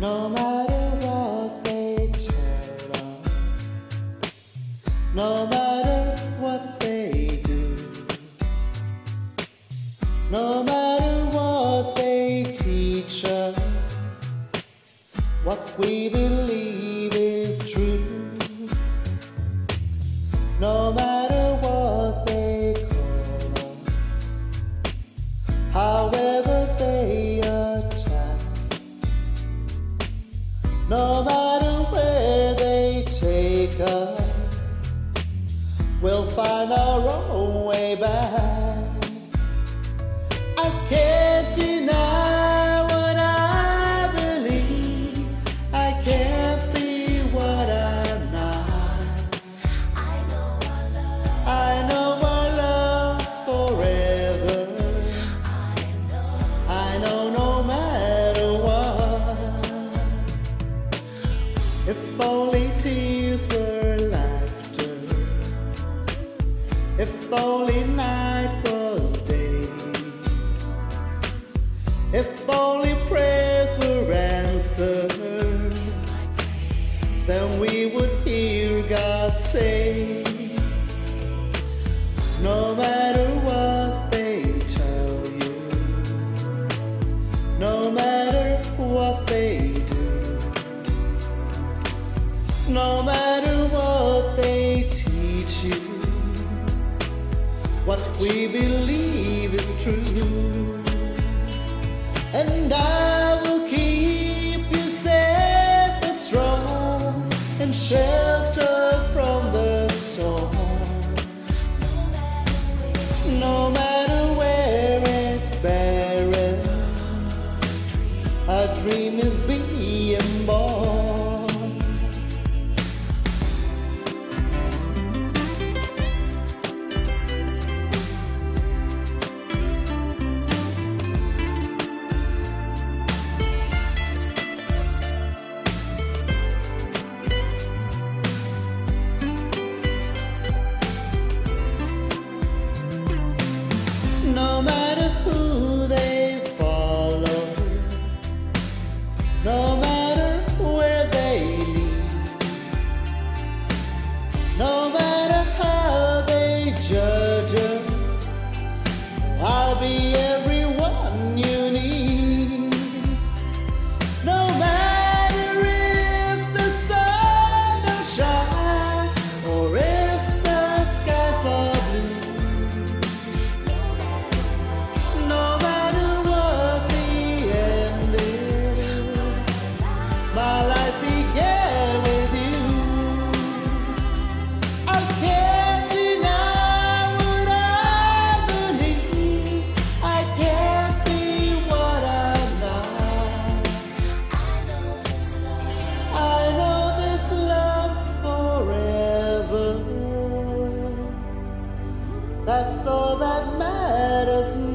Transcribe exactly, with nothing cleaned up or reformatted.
No matter what they tell us, no matter what they do, no matter what they teach us, what we believe is true. No matter what they call us, however they attack, no matter where they take us, we'll find our own way back. I can't deny what I believe. I can't be what I'm not. I know our love, I know our love's forever. I know, I know no matter what. If only tears were laughter, if only night was day, if only prayers were answered, then we would hear God say, no matter what they tell you, no matter what they do, no matter what they teach you, what we believe is true. And I will keep you safe and strong and shelter from the storm. No matter where it's barren, a dream is being born. No matter who they follow, no matter where they lead, no matter how they judge us, I'll be everyone you need. No matter if the sun don't shine or if the skies are blue, no matter what the end is, my life began with you. I can't deny what I believe. I can't be what I'm not. I know this love's forever. That's all that matters now.